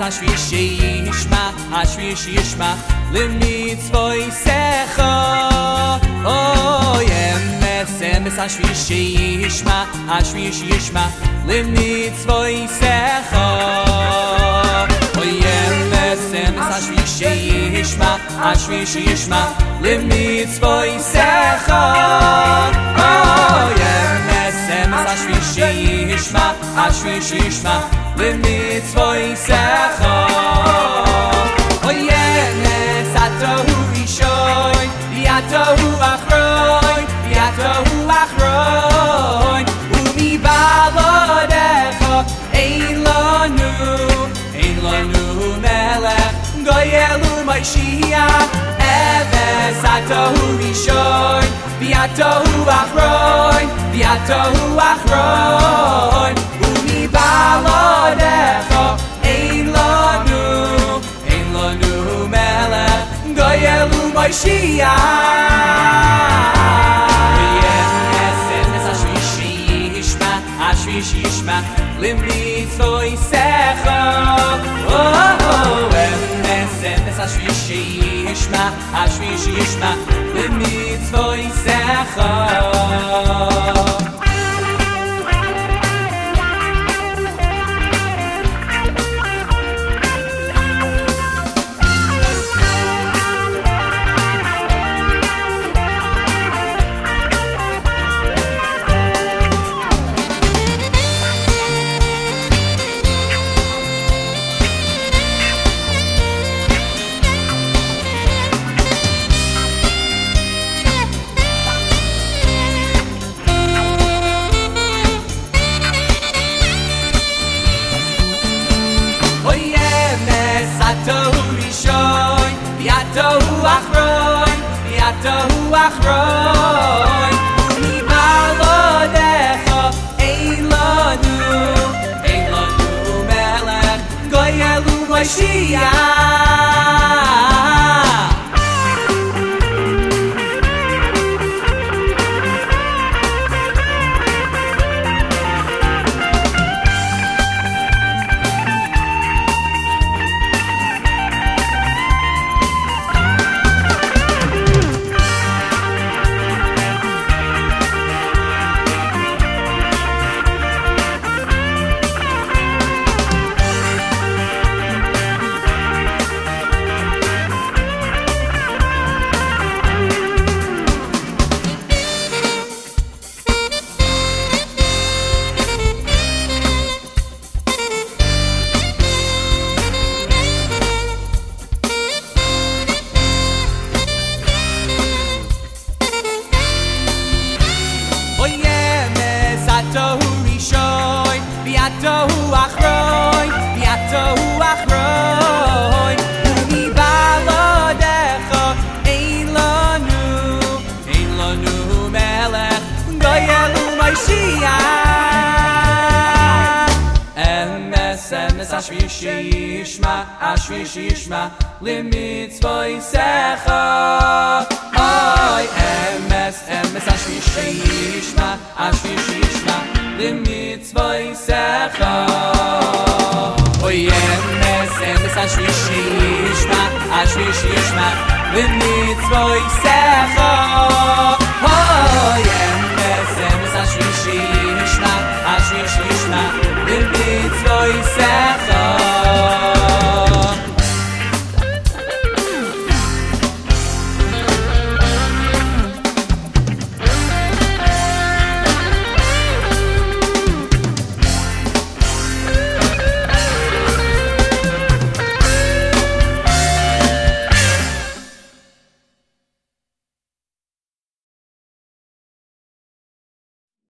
השביעי ישמע למצוותיך אוי אמס השביעי ישמע למצוותיך אוי אמס השביעי ישמע למצוותיך אוי אמס השביעי ישמע למצוותיך אוי אמס התוהו ראשון יתוהו אחרון ומבלעדיך אין לנו מלך גואל ומשיח אמס התוהו ראשון ויתוהו אחרון ומבלעדיך אין לנו מלך גואל ומשיח השביעי ישמע למצוותיך אמס השביעי ישמע למצוותיך יתוהו אחרון ומבלעדיך אין לנו מלך גואל ומשיח יתוהו אחרון ומבלעדיך אין לנו מלך גואל ומשיח אמס השביעי ישמע למצוותיך אוי אמס השביעי ישמע למצוותיך אוי אמס השביעי ישמע למצוותיך אוי אמס השביעי ישמע למצוותיך